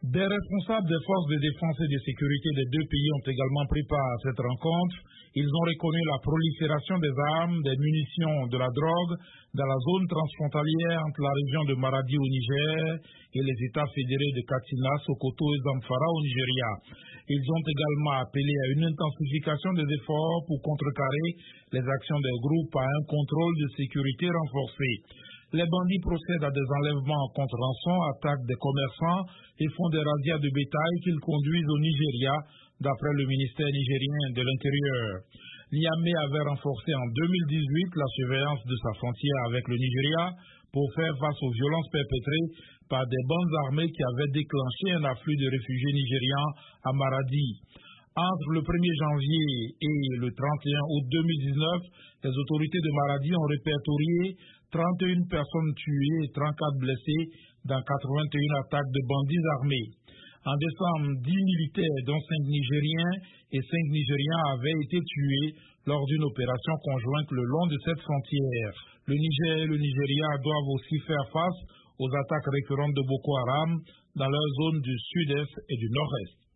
Des responsables des forces de défense et de sécurité des deux pays ont également pris part à cette rencontre. Ils ont reconnu la prolifération des armes, des munitions, de la drogue dans la zone transfrontalière entre la région de Maradi au Niger et les États fédérés de Katsina, Sokoto et Zamfara au Nigeria. Ils ont également appelé à une intensification des efforts pour contrecarrer les actions des groupes à un contrôle de sécurité renforcé. Les bandits procèdent à des enlèvements contre rançon, attaquent des commerçants et font des razzias de bétail qu'ils conduisent au Nigeria, d'après le ministère nigérien de l'Intérieur. Niamey avait renforcé en 2018 la surveillance de sa frontière avec le Nigeria pour faire face aux violences perpétrées par des bandes armées qui avaient déclenché un afflux de réfugiés nigérians à Maradi. Entre le 1er janvier et le 31 août 2019, les autorités de Maradi ont répertorié 31 personnes tuées et 34 blessées dans 81 attaques de bandits armés. En décembre, 10 militaires, dont 5 Nigériens et 5 Nigériens, avaient été tués lors d'une opération conjointe le long de cette frontière. Le Niger et le Nigeria doivent aussi faire face aux attaques récurrentes de Boko Haram dans leur zone du sud-est et du nord-est.